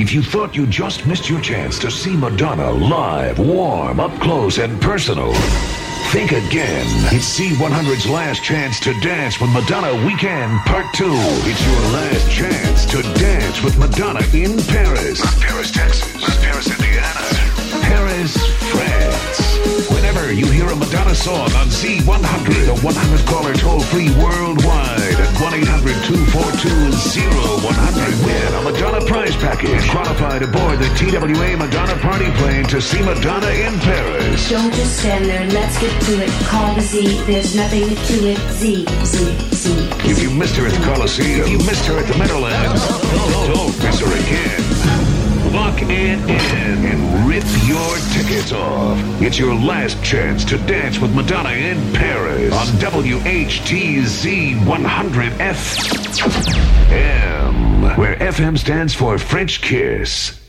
If you thought you just missed your chance to see Madonna live, warm, up close, and personal, think again. It's C100's last chance to dance with Madonna Weekend Part 2. It's your last chance to dance with Madonna in Paris. Not Paris, Texas. Not Paris, Indiana. Paris, France. Whenever you hear a Madonna song on Z100, the 100-caller toll-free worldwide at 1-800-242-0100. Win a Madonna prize package. Qualify to board the TWA Madonna party plane to see Madonna in Paris. Don't just stand there. Let's get to it. Call the Z. There's nothing to it. Z. If you missed her at the Coliseum, if you missed her at the Meadowlands, don't miss her again. Lock it in and rip your tickets off. It's your last chance to dance with Madonna in Paris on WHTZ 100 FM, where FM stands for French Kiss.